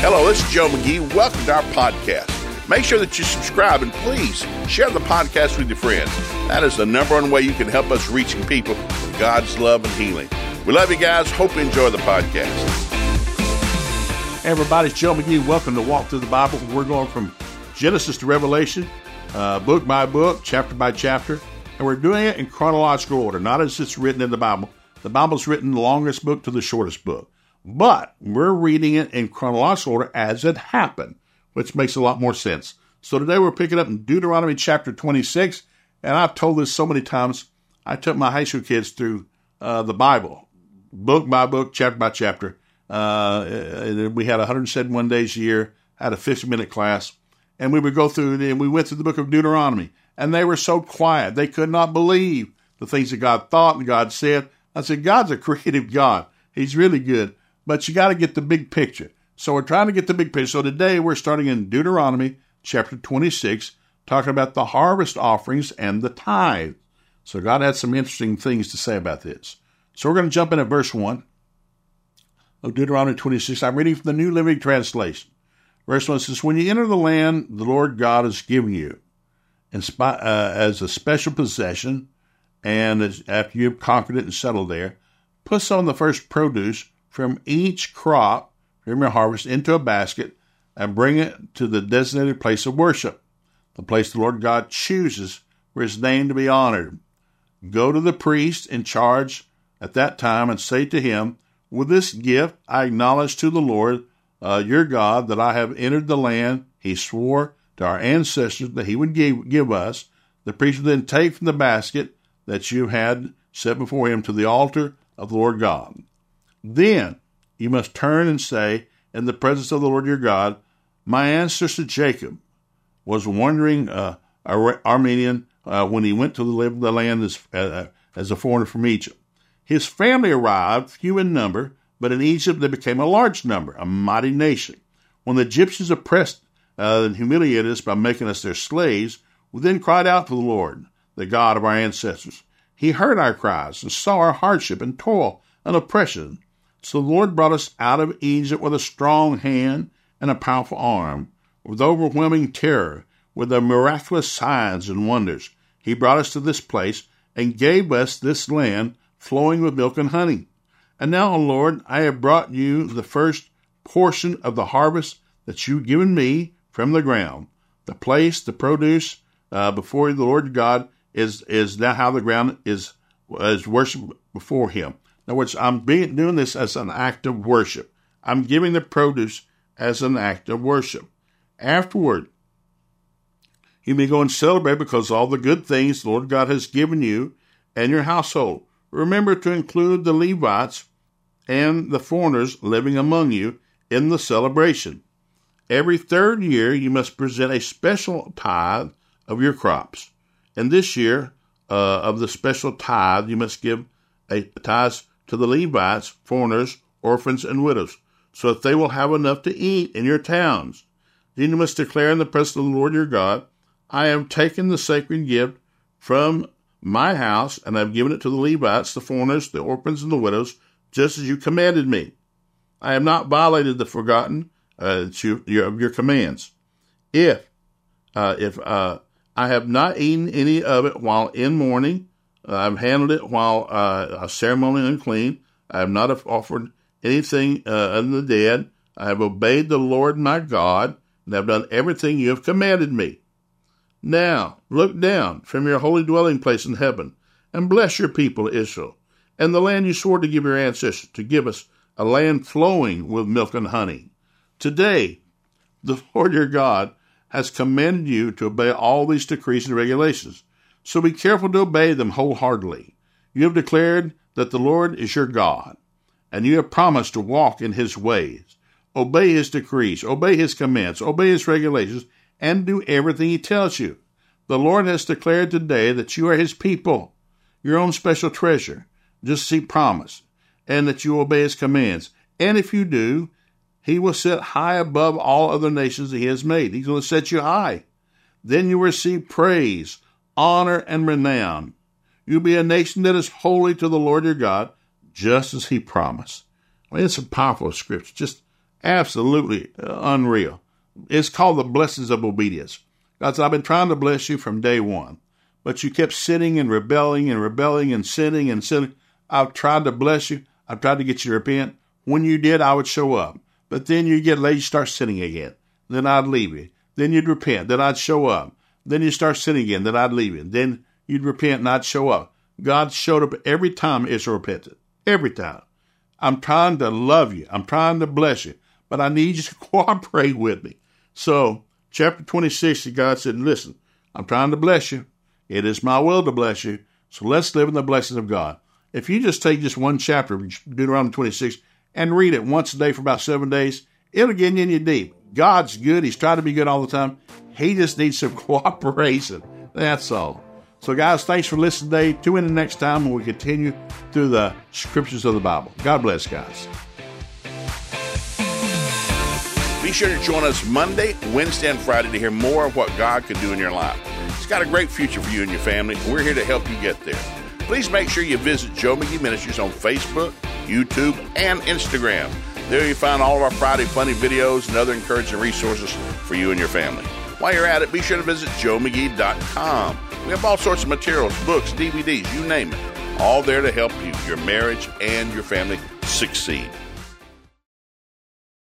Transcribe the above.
Hello, this is Joe McGee. Welcome to our podcast. Make sure that you subscribe and please share the podcast with your friends. That is the number one way you can help us reaching people with God's love and healing. We love you guys. Hope you enjoy the podcast. Hey everybody, it's Joe McGee. Welcome to Walk Through the Bible. We're going from Genesis to Revelation, book by book, chapter by chapter, and we're doing it in chronological order, not as it's written in the Bible. The Bible's written the longest book to the shortest book. But we're reading it in chronological order as it happened, which makes a lot more sense. So today we're picking up in Deuteronomy chapter 26, and I've told this so many times. I took my high school kids through the Bible, book by book, chapter by chapter. We had 171 days a year, had a 50-minute class, and we would go through, and we went through the book of Deuteronomy, and they were so quiet. They could not believe the things that God thought and God said. I said, God's a creative God. He's really good. But you got to get the big picture. So we're trying to get the big picture. So today we're starting in Deuteronomy chapter 26, talking about the harvest offerings and the tithe. So God had some interesting things to say about this. So we're going to jump in at verse 1 of Deuteronomy 26. I'm reading from the New Living Translation. Verse 1 says, "When you enter the land the Lord God is giving you as a special possession, and after you've conquered it and settled there, put some of the first produce from each crop from your harvest into a basket and bring it to the designated place of worship, the place the Lord God chooses for his name to be honored. Go to the priest in charge at that time and say to him, with this gift I acknowledge to the Lord your God that I have entered the land he swore to our ancestors that he would give us. The priest will then take from the basket that you had set before him to the altar of the Lord God. Then you must turn and say, in the presence of the Lord your God, my ancestor Jacob was wandering Armenian when he went to live in the land as a foreigner from Egypt. His family arrived, few in number, but in Egypt they became a large number, a mighty nation. When the Egyptians oppressed and humiliated us by making us their slaves, we then cried out to the Lord, the God of our ancestors. He heard our cries and saw our hardship and toil and oppression. So the Lord brought us out of Egypt with a strong hand and a powerful arm, with overwhelming terror, with the miraculous signs and wonders. He brought us to this place and gave us this land flowing with milk and honey. And now, O Lord, I have brought you the first portion of the harvest that you've given me from the ground. The place, the produce before the Lord God is now how the ground is worship before him. In other words, I'm doing this as an act of worship. I'm giving the produce as an act of worship. Afterward, you may go and celebrate because all the good things the Lord God has given you and your household. Remember to include the Levites and the foreigners living among you in the celebration. Every third year, you must present a special tithe of your crops. And this year, of the special tithe, you must give a tithe to the Levites, foreigners, orphans, and widows, so that they will have enough to eat in your towns. Then you must declare in the presence of the Lord your God, I have taken the sacred gift from my house, and I have given it to the Levites, the foreigners, the orphans, and the widows, just as you commanded me. I have not violated the forgotten of your commands. If I have not eaten any of it while in mourning, I've handled it while ceremonially unclean. I have not offered anything unto the dead. I have obeyed the Lord my God, and have done everything you have commanded me. Now look down from your holy dwelling place in heaven, and bless your people Israel, and the land you swore to give your ancestors, to give us a land flowing with milk and honey. Today, the Lord your God has commanded you to obey all these decrees and regulations. So be careful to obey them wholeheartedly. You have declared that the Lord is your God, and you have promised to walk in his ways. Obey his decrees, obey his commands, obey his regulations, and do everything he tells you. The Lord has declared today that you are his people, your own special treasure, just as he promised, and that you obey his commands. And if you do, he will set high above all other nations that he has made. He's going to set you high. Then you will receive praise, honor, and renown. You'll be a nation that is holy to the Lord your God, just as he promised. I mean, it's a powerful scripture, just Absolutely unreal. It's called the blessings of obedience. God said, I've been trying to bless you from day one, but you kept sinning and rebelling and sinning and sinning. I've tried to bless you. I've tried to get you to repent. When you did, I would show up. But then you get lazy, start sinning again. Then I'd leave you. Then you'd repent. Then I'd show up. Then you start sinning again. Then I'd leave you. Then you'd repent and I'd show up. God showed up every time Israel repented. Every time. I'm trying to love you. I'm trying to bless you. But I need you to cooperate with me. So, chapter 26, God said, listen, I'm trying to bless you. It is my will to bless you. So let's live in the blessings of God. If you just take just one chapter of Deuteronomy 26 and read it once a day for about 7 days, it'll get in you deep. God's good. He's trying to be good all the time. He just needs some cooperation. That's all. So, guys, thanks for listening today. Tune in the next time when we continue through the scriptures of the Bible. God bless, guys. Be sure to join us Monday, Wednesday, and Friday to hear more of what God can do in your life. He's got a great future for you and your family, and we're here to help you get there. Please make sure you visit Joe McGee Ministries on Facebook, YouTube, and Instagram. There you'll find all of our Friday funny videos and other encouraging resources for you and your family. While you're at it, be sure to visit joemcgee.com. We have all sorts of materials, books, DVDs, you name it, all there to help you, your marriage, and your family succeed.